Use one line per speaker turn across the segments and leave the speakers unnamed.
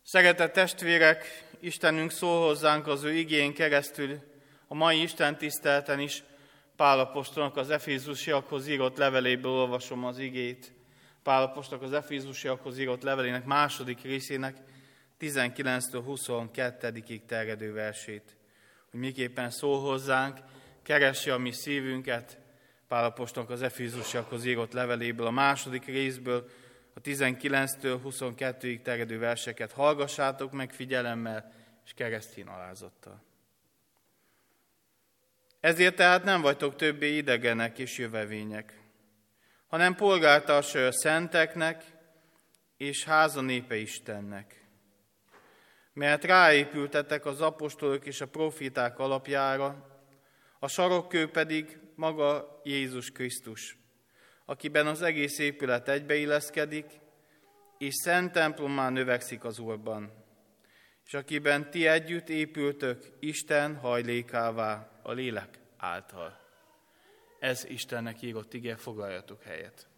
Szeretett testvérek, Istenünk szól hozzánk az ő igén keresztül, a mai Isten tiszteleten is Pál apostolnak az Efézusiakhoz írott leveléből olvasom az igét. Pál apostolnak az Efézusiakhoz írott levelének második részének 19-től 22-ig terjedő versét. Hogy miképpen szól hozzánk, keresse a mi szívünket, Pál apostolnak az Efézusiakhoz írott leveléből, a második részből, a 19-től 22-ig terjedő verseket hallgassátok meg figyelemmel és keresztény alázattal. Ezért tehát nem vagytok többé idegenek és jövevények, hanem polgártársai a szenteknek és háza népe Istennek. Mert ráépültetek az apostolok és a proféták alapjára, a sarokkő pedig maga Jézus Krisztus, akiben az egész épület egybeilleszkedik, és szent templommá növekszik az Úrban, és akiben ti együtt épültök Isten hajlékává a lélek által. Ez Istennek írott ige, foglaljatok helyet.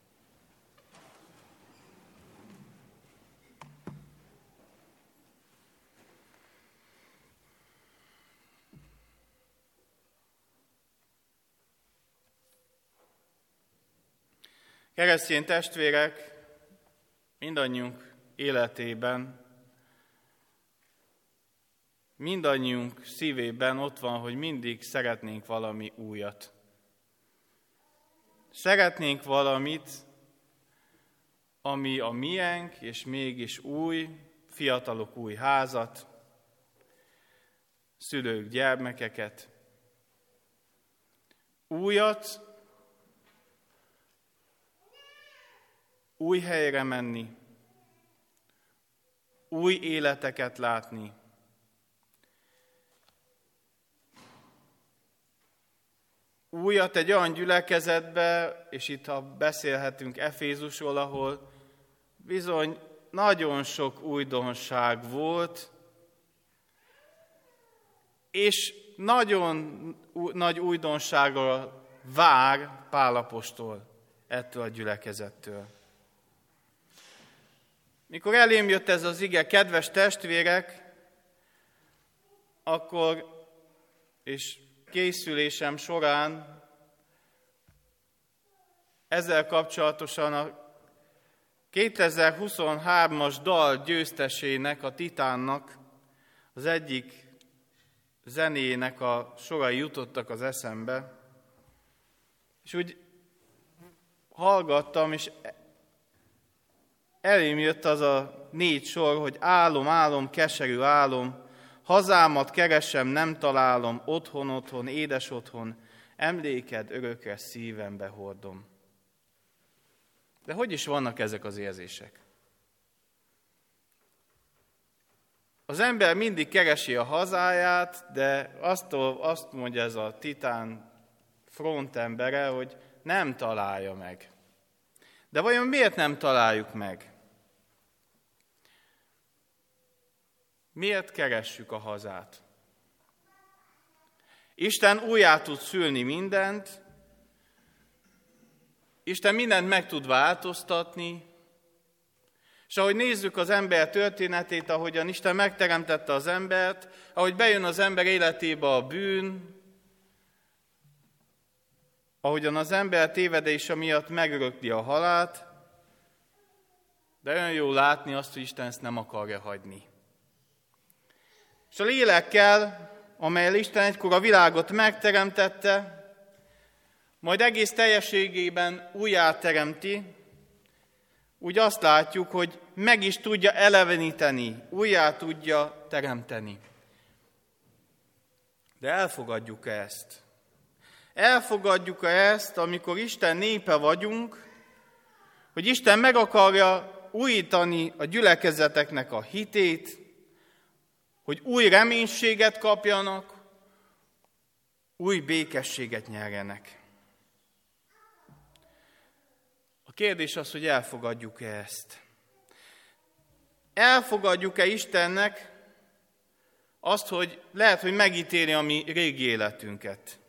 Keresztény testvérek, mindannyiunk életében, mindannyiunk szívében ott van, hogy mindig szeretnénk valami újat. Szeretnénk valamit, ami a miénk, és mégis új, fiatalok új házat, szülők gyermekeket. Újat, új helyre menni, új életeket látni. Újat egy olyan gyülekezetbe, és itt ha beszélhetünk Efézusról, ahol bizony nagyon sok újdonság volt, és nagyon nagy újdonságra vár Pál apostol ettől a gyülekezettől. Mikor elém jött ez az ige, kedves testvérek, akkor, és készülésem során ezzel kapcsolatosan a 2023-as dal győztesének, a Titánnak az egyik zenéjének a sorai jutottak az eszembe, és úgy hallgattam, és elém jött az a 4 sor, hogy álom, álom, keserű álom, hazámat keresem, nem találom, otthon, otthon, édes otthon, emléked örökre szívembe hordom. De hogy is vannak ezek az érzések? Az ember mindig keresi a hazáját, de azt mondja ez a Titán frontembere, hogy nem találja meg. De vajon miért nem találjuk meg? Miért keressük a hazát? Isten újjá tud szülni mindent, Isten mindent meg tud változtatni, és ahogy nézzük az ember történetét, ahogyan Isten megteremtette az embert, ahogy bejön az ember életébe a bűn, ahogyan az ember tévedése miatt megörökli a halált, de olyan jó látni azt, hogy Isten ezt nem akarja hagyni. És a lélekkel, amelyel Isten egykor a világot megteremtette, majd egész teljességében újjáteremti, úgy azt látjuk, hogy meg is tudja eleveníteni, újjá tudja teremteni. De elfogadjuk ezt? Elfogadjuk ezt, amikor Isten népe vagyunk, hogy Isten meg akarja újítani a gyülekezeteknek a hitét, hogy új reménységet kapjanak, új békességet nyerjenek. A kérdés az, hogy elfogadjuk-e ezt. Elfogadjuk-e Istennek azt, hogy lehet, hogy megítéli a mi régi életünket.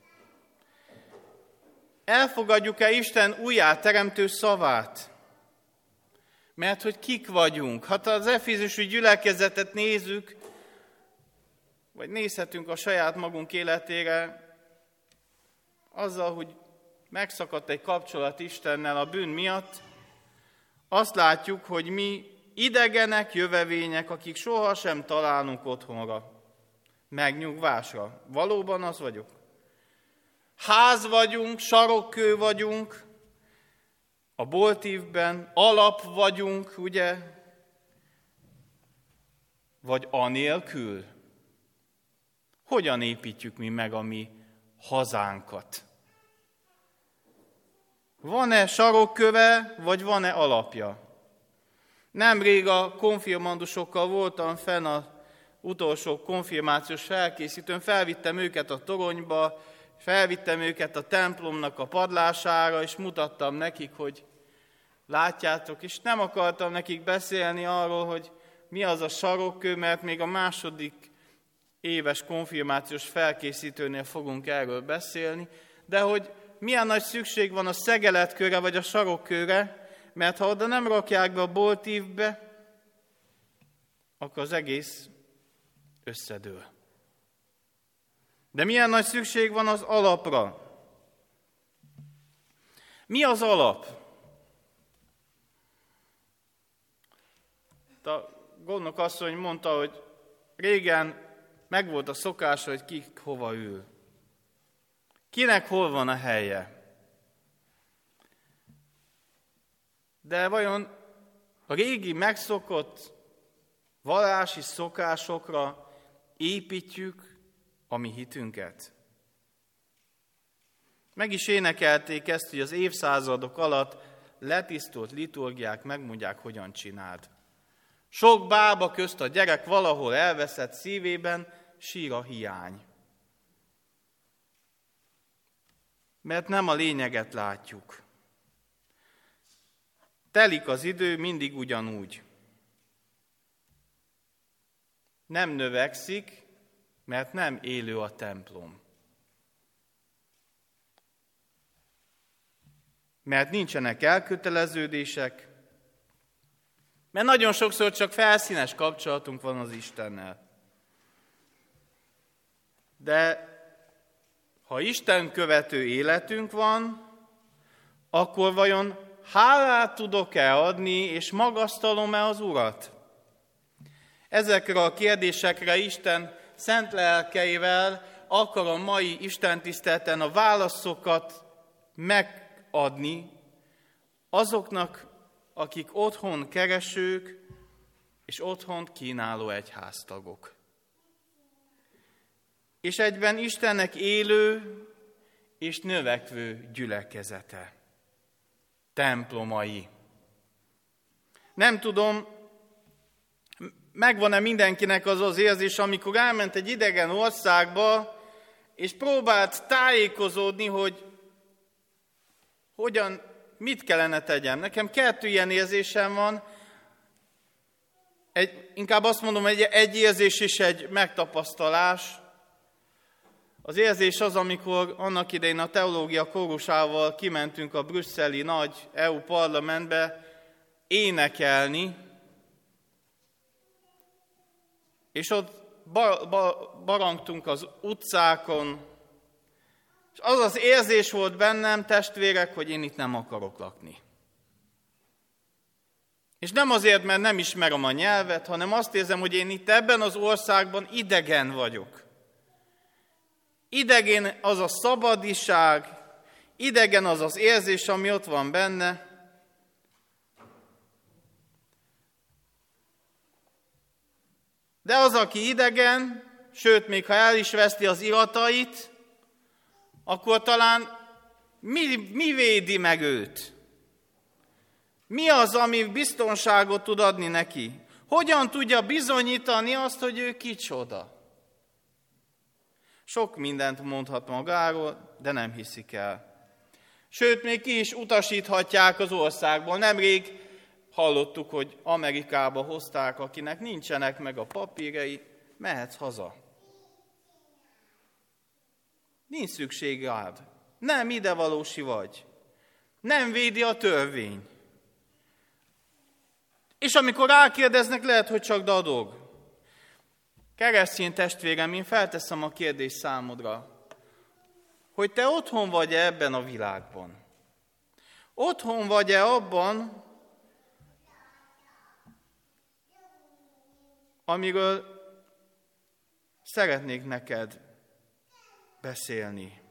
Elfogadjuk-e Isten újjáteremtő szavát? Mert hogy kik vagyunk. Ha az efézusi gyülekezetet nézzük, vagy nézhetünk a saját magunk életére, azzal, hogy megszakadt egy kapcsolat Istennel a bűn miatt, azt látjuk, hogy mi idegenek, jövevények, akik sohasem találunk otthonra, megnyugvásra. Valóban az vagyok. Ház vagyunk, sarokkő vagyunk, a boltívben, alap vagyunk, ugye? Vagy anélkül? Hogyan építjük mi meg a mi hazánkat? Van-e sarokköve, vagy van-e alapja? Nemrég a konfirmandusokkal voltam fenn az utolsó konfirmációs felkészítőn, felvittem őket a toronyba, felvittem őket a templomnak a padlására, és mutattam nekik, hogy látjátok, és nem akartam nekik beszélni arról, hogy mi az a sarokkő, mert még a második éves konfirmációs felkészítőnél fogunk erről beszélni, de hogy milyen nagy szükség van a szegeletkőre vagy a sarokkőre, mert ha oda nem rakják be a boltívbe, akkor az egész összedől. De milyen nagy szükség van az alapra? Mi az alap? A gondnok asszony mondta, hogy régen megvolt a szokás, hogy ki hova ül. Kinek hol van a helye? De vajon a régi megszokott vallási szokásokra építjük a mi hitünket? Meg is énekelték ezt, hogy az évszázadok alatt letisztult liturgiák megmondják, hogyan csináld. Sok bába közt a gyerek valahol elveszett szívében sír a hiány. Mert nem a lényeget látjuk. Telik az idő mindig ugyanúgy. Nem növekszik, mert nem élő a templom. Mert nincsenek elköteleződések, mert nagyon sokszor csak felszínes kapcsolatunk van az Istennel. De ha Isten követő életünk van, akkor vajon hálát tudok-e adni, és magasztalom-e az Urat? Ezekre a kérdésekre Isten szent lelkeivel akar a mai istentiszteleten a válaszokat megadni azoknak, akik otthon keresők és otthont kínáló egyháztagok. És egyben Istennek élő és növekvő gyülekezete, templomai. Nem tudom, megvan-e mindenkinek az az érzés, amikor elment egy idegen országba, és próbált tájékozódni, hogy mit kellene tegyem. Nekem 2 ilyen érzésem van, inkább azt mondom, egy érzés és egy megtapasztalás. Az érzés az, amikor annak idején a teológia kórusával kimentünk a brüsszeli nagy EU parlamentbe énekelni, és ott barangtunk az utcákon, és az az érzés volt bennem, testvérek, hogy én itt nem akarok lakni. És nem azért, mert nem ismerem a nyelvet, hanem azt érzem, hogy én itt ebben az országban idegen vagyok. Idegen az a szabadiság, idegen az az érzés, ami ott van benne. De az, aki idegen, sőt, még ha el is veszti az iratait, akkor talán mi védi meg őt? Mi az, ami biztonságot tud adni neki? Hogyan tudja bizonyítani azt, hogy ő kicsoda? Sok mindent mondhat magáról, de nem hiszik el. Sőt, még ki is utasíthatják az országból. Nemrég hallottuk, hogy Amerikába hozták, akinek nincsenek meg a papírjai, mehetsz haza. Nincs szükség rád. Nem idevalósi vagy. Nem védi a törvény. És amikor rákérdeznek, lehet, hogy csak dadog. Keresztény testvérem, én felteszem a kérdést számodra, hogy te otthon vagy-e ebben a világban? Otthon vagy-e abban, amiről szeretnék neked beszélni?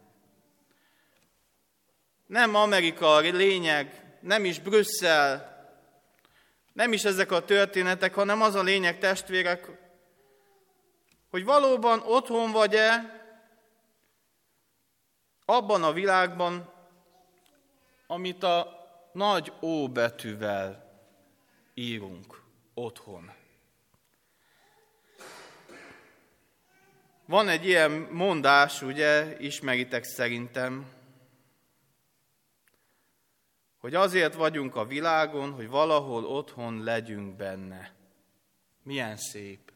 Nem Amerika a lényeg, nem is Brüsszel, nem is ezek a történetek, hanem az a lényeg, testvérek, hogy valóban otthon vagy-e abban a világban, amit a nagy O betűvel írunk, otthon. Van egy ilyen mondás, ugye, ismeritek szerintem, hogy azért vagyunk a világon, hogy valahol otthon legyünk benne. Milyen szép.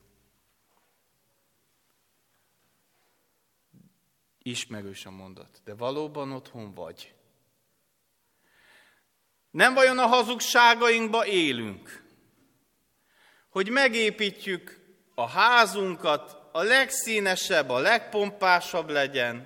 Ismerős a mondat, de valóban otthon vagy. Nem vajon a hazugságainkba élünk, hogy megépítjük a házunkat, a legszínesebb, a legpompásabb legyen.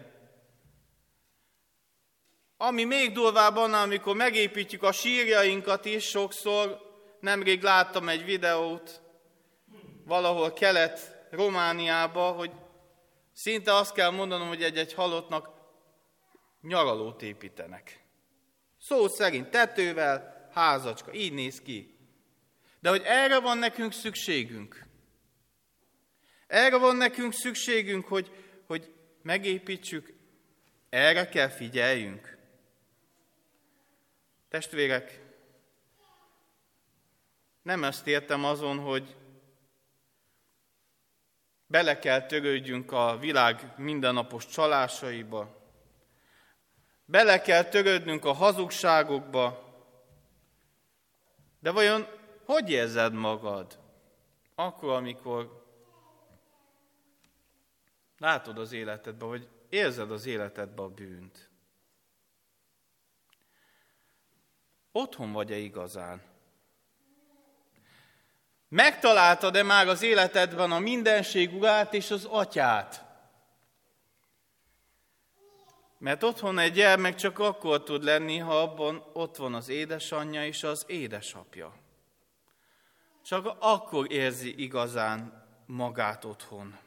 Ami még durvább annál, amikor megépítjük a sírjainkat is, sokszor, nemrég láttam egy videót, valahol Kelet-Romániában, hogy szinte azt kell mondanom, hogy egy-egy halottnak nyaralót építenek. Szó szerint tetővel, házacska, így néz ki. De hogy erre van nekünk szükségünk. Erre van nekünk szükségünk, hogy megépítsük, erre kell figyeljünk. Testvérek, nem ezt értem azon, hogy bele kell törődjünk a világ mindennapos csalásaiba, bele kell törődnünk a hazugságokba, de vajon hogy érzed magad akkor, amikor látod az életedben, vagy érzed az életedben a bűnt? Otthon vagy-e igazán? Megtaláltad-e már az életedben a mindenség urát és az atyát? Mert otthon egy gyermek csak akkor tud lenni, ha abban ott van az édesanyja és az édesapja. Csak akkor érzi igazán magát otthon.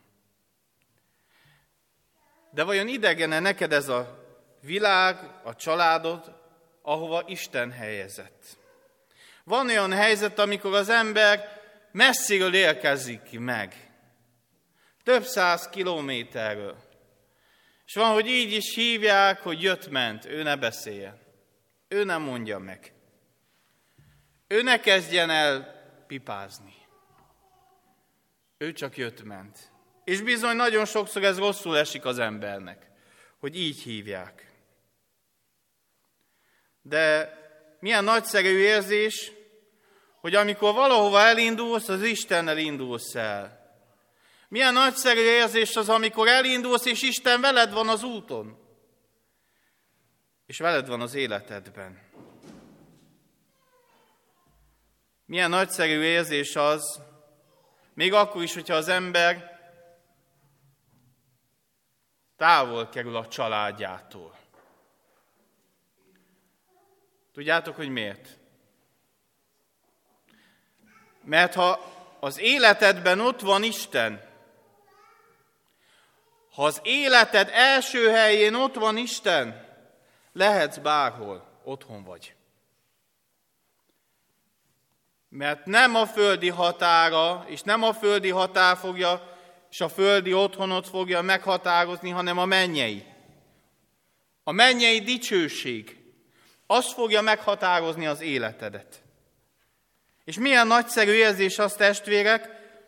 De vajon idegene neked ez a világ, a családod, ahova Isten helyezett? Van olyan helyzet, amikor az ember messziről érkezik meg, több 100 kilométerről. És van, hogy így is hívják, hogy jött-ment, ő ne beszéljen, ő nem mondja meg. Ő ne kezdjen el pipázni. Ő csak jött-ment. És bizony nagyon sokszor ez rosszul esik az embernek, hogy így hívják. De milyen nagyszerű érzés, hogy amikor valahova elindulsz, az Istennel indulsz el. Milyen nagyszerű érzés az, amikor elindulsz, és Isten veled van az úton. És veled van az életedben. Milyen nagyszerű érzés az, még akkor is, hogyha az ember távol kerül a családjától. Tudjátok, hogy miért? Mert ha az életedben ott van Isten, ha az életed első helyén ott van Isten, lehetsz bárhol, otthon vagy. Mert nem a földi határa, és nem a földi határ fogja, és a földi otthonot fogja meghatározni, hanem a mennyei. A mennyei dicsőség, az fogja meghatározni az életedet. És milyen nagyszerű érzés az, testvérek,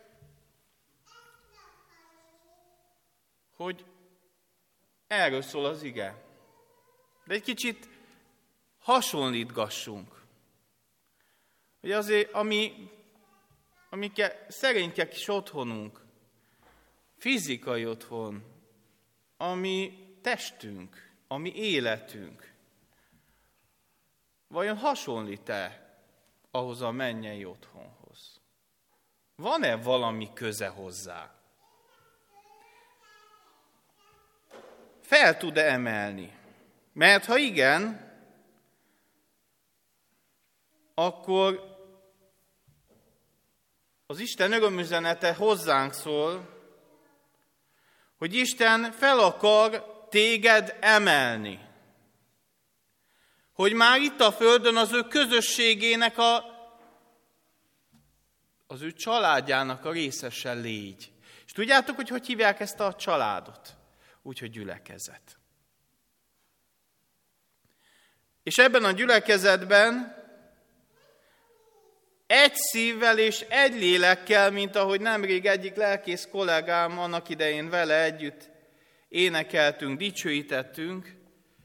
hogy erről szól az ige. De egy kicsit hasonlítgassunk. Hogy azért, ami szerényke kis otthonunk, fizikai otthon, ami testünk, ami életünk, vajon hasonlít-e ahhoz a mennyei otthonhoz? Van-e valami köze hozzá? Fel tud-e emelni? Mert ha igen, akkor az Isten örömüzenete hozzánk szól, hogy Isten fel akar téged emelni. Hogy már itt a földön az ő közösségének, az ő családjának a részese légy. És tudjátok, hogy hívják ezt a családot? Úgyhogy gyülekezet. És ebben a gyülekezetben egy szívvel és egy lélekkel, mint ahogy nemrég egyik lelkész kollégám annak idején vele együtt énekeltünk, dicsőítettünk,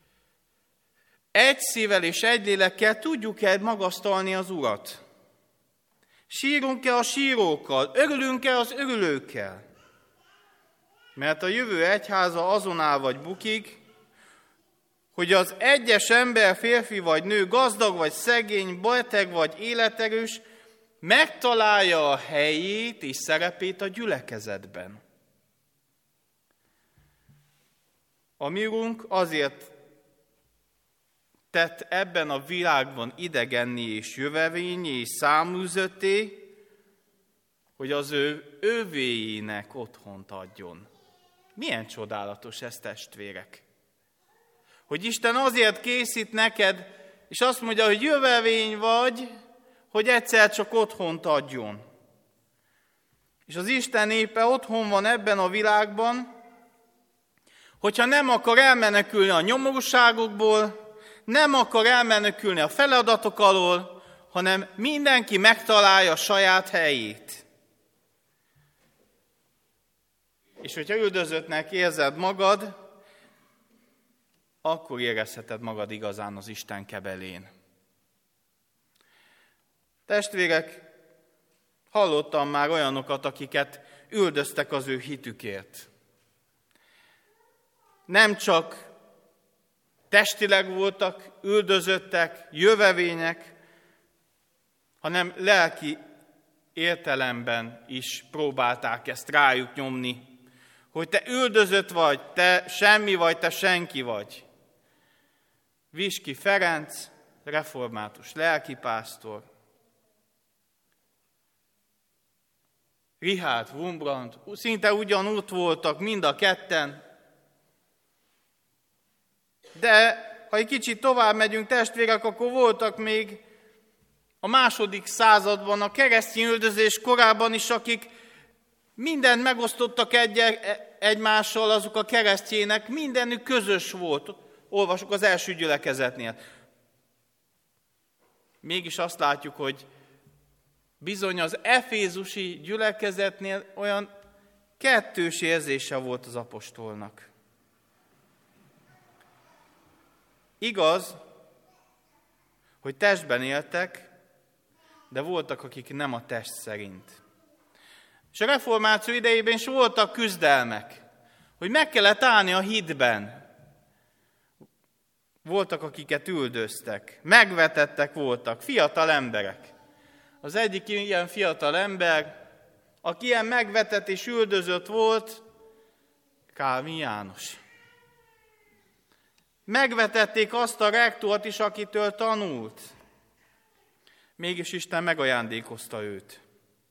egy szívvel és egy lélekkel tudjuk-e magasztalni az Urat? Sírunk-e a sírókkal? Örülünk-e az örülőkkel? Mert a jövő egyháza azon áll vagy bukik, hogy az egyes ember, férfi vagy nő, gazdag vagy szegény, beteg vagy életerős, megtalálja a helyét és szerepét a gyülekezetben. A mi Urunk azért tett ebben a világban idegenné és jövevényé és száműzötté, hogy az ő övéinek otthont adjon. Milyen csodálatos ez, testvérek! Hogy Isten azért készít neked, és azt mondja, hogy jövevény vagy, hogy egyszer csak otthont adjon. És az Isten népe otthon van ebben a világban, hogyha nem akar elmenekülni a nyomorúságokból, nem akar elmenekülni a feladatok alól, hanem mindenki megtalálja a saját helyét. És hogyha üldözöttnek érzed magad, akkor érezheted magad igazán az Isten kebelén. Testvérek, hallottam már olyanokat, akiket üldöztek az ő hitükért. Nem csak testileg voltak üldözöttek, jövevények, hanem lelki értelemben is próbálták ezt rájuk nyomni, hogy te üldözött vagy, te semmi vagy, te senki vagy. Viski Ferenc, református lelkipásztor, Richard Wurmbrand, szinte ugyanúgy voltak mind a ketten, de ha egy kicsit tovább megyünk, testvérek, akkor voltak még a II. Században, a keresztény üldözés korában is, akik mindent megosztottak egymással, azok a keresztjének, mindenük közös volt. Olvasok az első gyülekezetnél. Mégis azt látjuk, hogy bizony az efézusi gyülekezetnél olyan kettős érzése volt az apostolnak. Igaz, hogy testben éltek, de voltak, akik nem a test szerint. És a reformáció idejében is voltak küzdelmek, hogy meg kellett állni a hitben. Voltak, akiket üldöztek, megvetettek voltak, fiatal emberek. Az egyik ilyen fiatal ember, aki ilyen megvetett és üldözött volt, Kálvin János. Megvetették azt a rektort is, akitől tanult. Mégis Isten megajándékozta őt.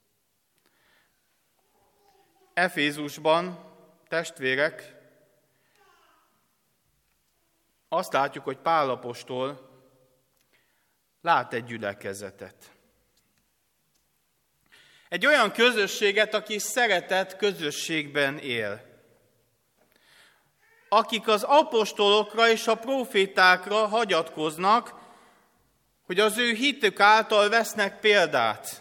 Efézusban, testvérek, azt látjuk, hogy Pál apostol lát egy gyülekezetet. Egy olyan közösséget, aki szeretett közösségben él. Akik az apostolokra és a profétákra hagyatkoznak, hogy az ő hitük által vesznek példát.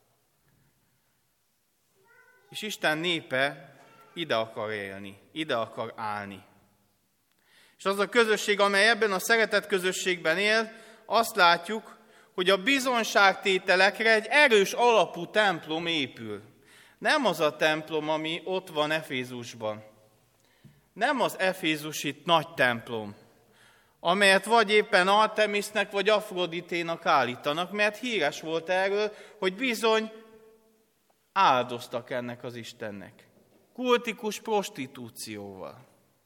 És Isten népe ide akar élni, ide akar állni. És az a közösség, amely ebben a szeretett közösségben él, azt látjuk, hogy a bizonságtételekre egy erős alapú templom épül. Nem az a templom, ami ott van Efézusban. Nem az efézusi nagy templom, amelyet vagy éppen Artemisznek, vagy Afroditénak állítanak, mert híres volt erről, hogy bizony áldoztak ennek az Istennek. Kultikus prostitúcióval.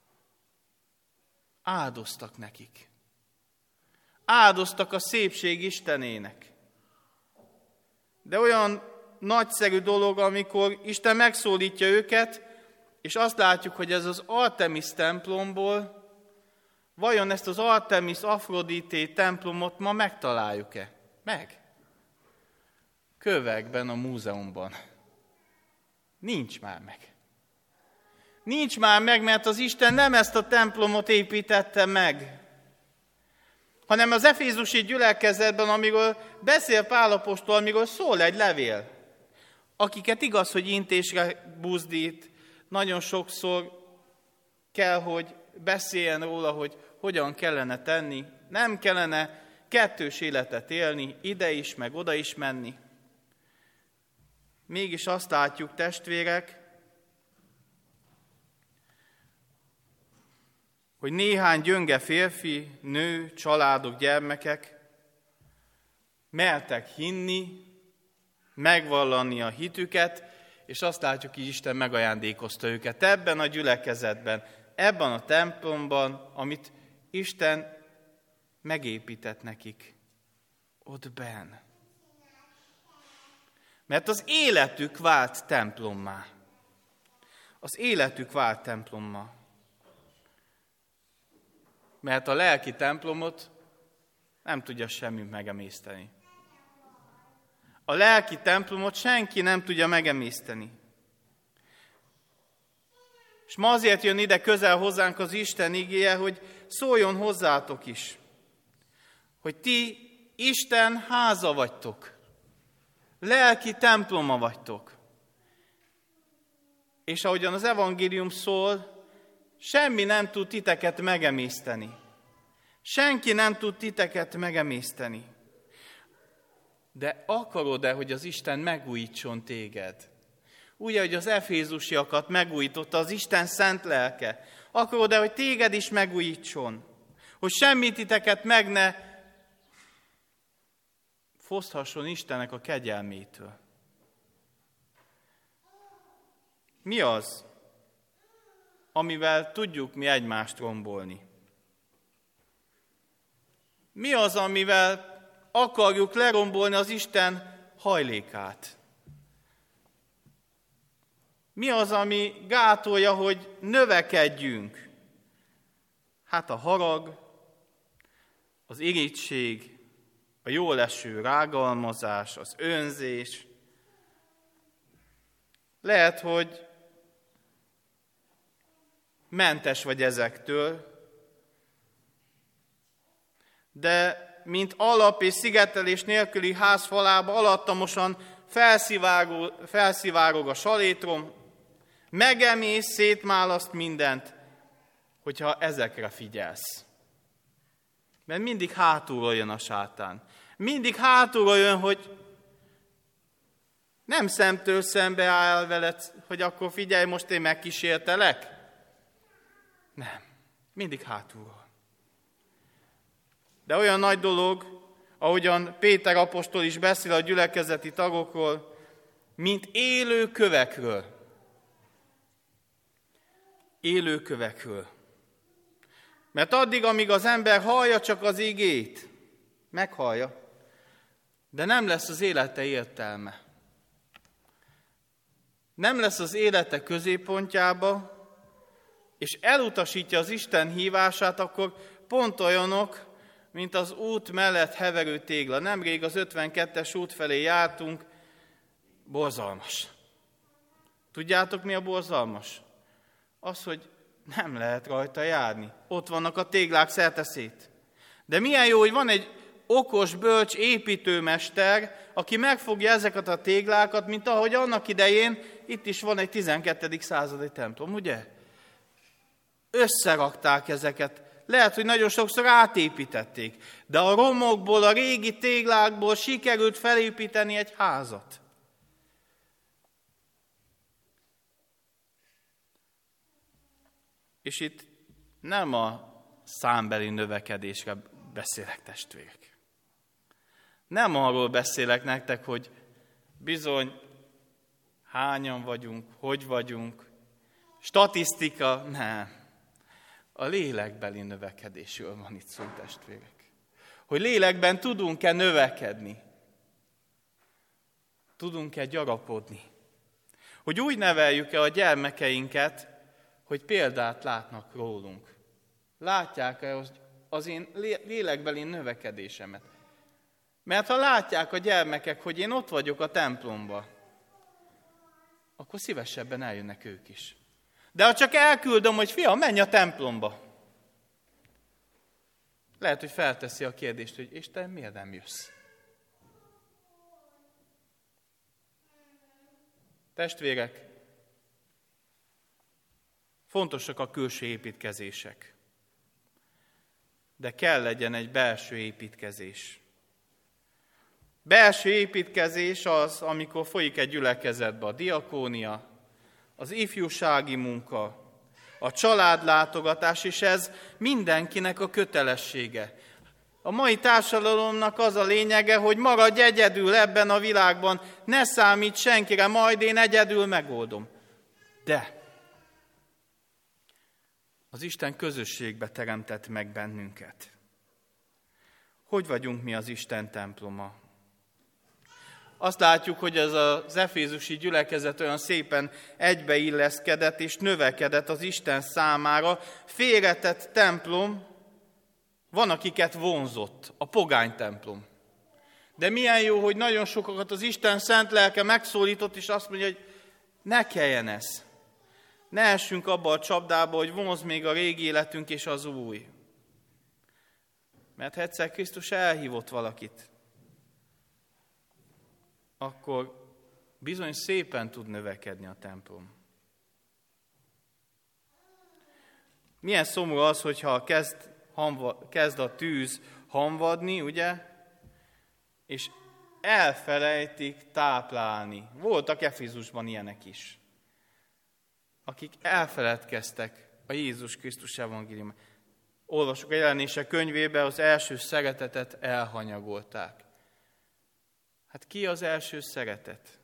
Áldoztak nekik. Áldoztak a szépség istenének. De olyan nagyszerű dolog, amikor Isten megszólítja őket, és azt látjuk, hogy ez az Artemis templomból, vajon ezt az Artemis Afrodité templomot ma megtaláljuk-e? Meg. Kövekben a múzeumban. Nincs már meg. Nincs már meg, mert az Isten nem ezt a templomot építette meg, hanem az efézusi gyülekezetben, amiről beszél Pál apostol, amiről szól egy levél, akiket igaz, hogy intésre buzdít, nagyon sokszor kell, hogy beszéljen róla, hogy hogyan kellene tenni, nem kellene kettős életet élni, ide is, meg oda is menni. Mégis azt látjuk, testvérek, hogy néhány gyönge férfi, nő, családok, gyermekek mertek hinni, megvallani a hitüket, és azt látjuk, hogy Isten megajándékozta őket ebben a gyülekezetben, ebben a templomban, amit Isten megépített nekik. Ott benn. Mert az életük vált templommá. Az életük vált templommá. Mert a lelki templomot nem tudja semmi megemészteni. A lelki templomot senki nem tudja megemészteni. És ma azért jön ide közel hozzánk az Isten igéje, hogy szóljon hozzátok is, hogy ti Isten háza vagytok, lelki temploma vagytok. És ahogyan az evangélium szól, semmi nem tud titeket megemészteni. Senki nem tud titeket megemészteni. De akarod-e, hogy az Isten megújítson téged? Úgy, ahogy az efézusiakat megújította az Isten szent lelke. Akarod-e, hogy téged is megújítson? Hogy semmit titeket meg ne foszthasson Istennek a kegyelmétől. Mi az, amivel tudjuk mi egymást rombolni? Mi az, amivel akarjuk lerombolni az Isten hajlékát? Mi az, ami gátolja, hogy növekedjünk? Hát a harag, az irigység, a jóleső rágalmazás, az önzés. Lehet, hogy mentes vagy ezektől, de mint alap és szigetelés nélküli ház falába alattamosan felszivárog a salétrom, megemész, szétmálaszt mindent, hogyha ezekre figyelsz. Mert mindig hátulról jön a sátán. Mindig hátulról jön, hogy nem szemtől szembe áll veled, hogy akkor figyelj, most én megkísértelek. Nem, mindig hátulról. De olyan nagy dolog, ahogyan Péter apostol is beszél a gyülekezeti tagokról, mint élő kövekről. Élő kövekről. Mert addig, amíg az ember hallja csak az igét, meghallja, de nem lesz az élete értelme. Nem lesz az élete középpontjába, és elutasítja az Isten hívását, akkor pont olyanok, mint az út mellett heverő tégla. Nemrég az 52-es út felé jártunk, borzalmas. Tudjátok, mi a borzalmas? Az, hogy nem lehet rajta járni. Ott vannak a téglák szerteszét. De milyen jó, hogy van egy okos, bölcs építőmester, aki megfogja ezeket a téglákat, mint ahogy annak idején itt is van egy 12. századi templom, ugye? Összerakták ezeket. Lehet, hogy nagyon sokszor átépítették, de a romokból, a régi téglákból sikerült felépíteni egy házat. És itt nem a számbeli növekedésre beszélek, testvérek. Nem arról beszélek nektek, hogy bizony hányan vagyunk, hogy vagyunk, statisztika, nem. A lélekbeli növekedésről van itt szó, testvérek. Hogy lélekben tudunk-e növekedni? Tudunk-e gyarapodni? Hogy úgy neveljük-e a gyermekeinket, hogy példát látnak rólunk? Látják-e az én lélekbeli növekedésemet? Mert ha látják a gyermekek, hogy én ott vagyok a templomba, akkor szívesebben eljönnek ők is. De ha csak elküldöm, hogy fiam, menj a templomba, lehet, hogy felteszi a kérdést, hogy és te miért nem jössz? Testvérek, fontosak a külső építkezések, de kell legyen egy belső építkezés. Belső építkezés az, amikor folyik egy gyülekezetbe a diakónia, az ifjúsági munka, a családlátogatás, és ez mindenkinek a kötelessége. A mai társadalomnak az a lényege, hogy maradj egyedül ebben a világban, ne számíts senkire, majd én egyedül megoldom. De az Isten közösségbe teremtett meg bennünket. Hogy vagyunk mi az Isten temploma? Azt látjuk, hogy ez az efézusi gyülekezet olyan szépen egybeilleszkedett és növekedett az Isten számára. Félretett templom, van, akiket vonzott, a pogány templom. De milyen jó, hogy nagyon sokakat az Isten szent lelke megszólított, és azt mondja, hogy ne kelljen ez. Ne essünk abba a csapdába, hogy vonz még a régi életünk és az új. Mert egyszer Krisztus elhívott valakit, akkor bizony szépen tud növekedni a templom. Milyen szomorú az, hogyha kezd a tűz hamvadni, ugye? És elfelejtik táplálni. Voltak Efézusban ilyenek is, akik elfeledkeztek a Jézus Krisztus evangéliumát. Olvasok a Jelenések könyvébe, az első szeretetet elhanyagolták. Hát ki az első szeretet?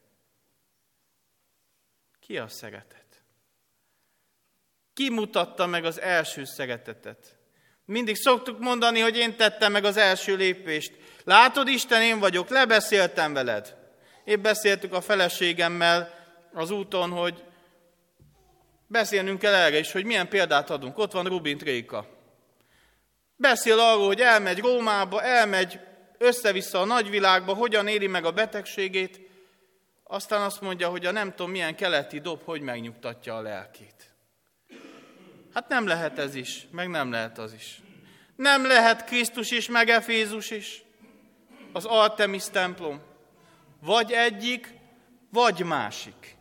Ki a szeretet? Ki mutatta meg az első szeretetet? Mindig szoktuk mondani, hogy én tettem meg az első lépést. Látod, Isten, én vagyok, lebeszéltem veled. Épp beszéltük a feleségemmel az úton, hogy beszélnünk kell erre is, hogy milyen példát adunk. Ott van Rubin Tréka. Beszél arról, hogy elmegy Rómába, elmegy össze-vissza a nagyvilágba, hogyan éli meg a betegségét, aztán azt mondja, hogy a nem tudom milyen keleti dob, hogy megnyugtatja a lelkét. Hát nem lehet ez is, meg nem lehet az is. Nem lehet Krisztus is, meg Efézus is, az Artemis templom. Vagy egyik, vagy másik.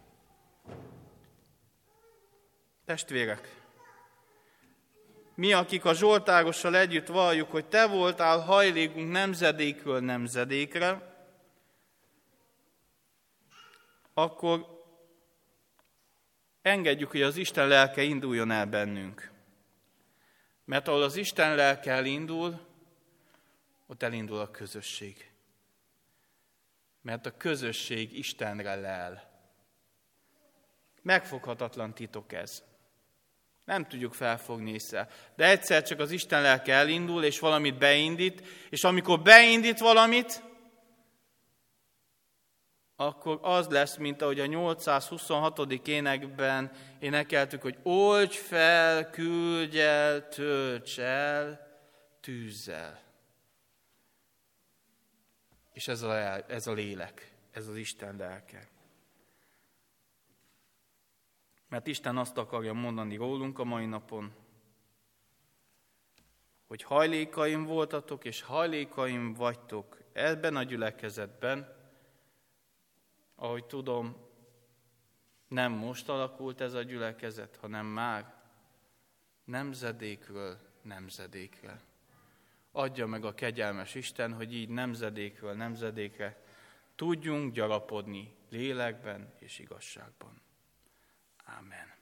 Testvérek, mi, akik a zsoltárossal együtt valljuk, hogy te voltál hajlékunk nemzedékről nemzedékre, akkor engedjük, hogy az Isten lelke induljon el bennünk. Mert ahol az Isten lelke elindul, ott elindul a közösség. Mert a közösség Istenre lel. Megfoghatatlan titok ez. Nem tudjuk felfogni észre. De egyszer csak az Isten lelke elindul, és valamit beindít, és amikor beindít valamit, akkor az lesz, mint ahogy a 826. énekben énekeltük, hogy olts fel, küldj el, tölts el tűzzel. És ez a lélek, ez az Isten lelke. Mert Isten azt akarja mondani rólunk a mai napon, hogy hajlékaim voltatok, és hajlékaim vagytok ebben a gyülekezetben. Ahogy tudom, nem most alakult ez a gyülekezet, hanem már nemzedékről nemzedékre. Adja meg a kegyelmes Isten, hogy így nemzedékről nemzedékre tudjunk gyarapodni lélekben és igazságban. Amen.